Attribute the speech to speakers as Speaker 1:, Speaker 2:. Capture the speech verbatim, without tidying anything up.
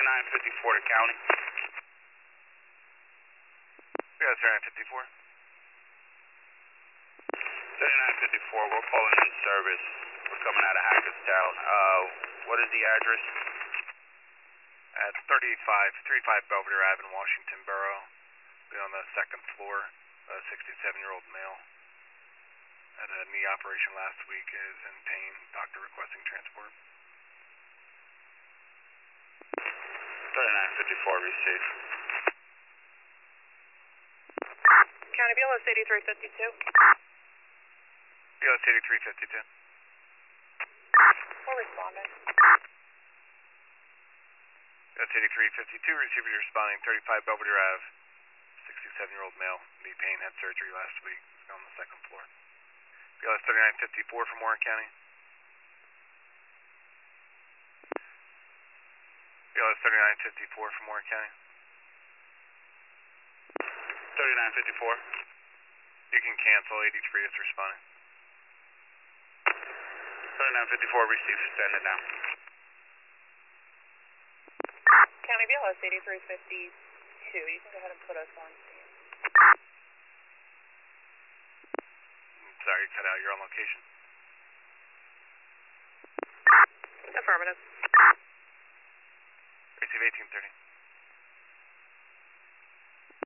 Speaker 1: thirty-nine fifty-four to county.
Speaker 2: Yeah, thirty-nine fifty-four.
Speaker 1: thirty-nine fifty-four, we're calling in service. We're coming out of Hackettstown. Uh, what is the address?
Speaker 2: At thirty-five thirty-five Belvedere Avenue, Washington Borough. Be on the second floor. A sixty-seven-year-old male. Had a knee operation last week, is in pain. Doctor requesting transport.
Speaker 1: thirty-nine fifty-four, receive.
Speaker 3: County B L S eighty-three fifty-two.
Speaker 2: B L S eighty-three fifty-two.
Speaker 3: We're responding.
Speaker 2: B L S eighty-three fifty-two, receiver responding thirty-five Belvedere Ave. sixty-seven-year-old male, knee pain, had surgery last week. He's on the second floor. B L S thirty-nine fifty-four from Warren County. B L S thirty-nine fifty-four from Warren County.
Speaker 1: thirty-nine fifty-four.
Speaker 2: You can cancel, eighty-three is responding.
Speaker 1: thirty-nine fifty-four, receive, stand it down.
Speaker 3: County B L S eighty-three fifty-two. You can go ahead and put us on.
Speaker 2: Sorry, you cut out. You're on location.
Speaker 3: Affirmative.
Speaker 2: Receive eighteen thirty.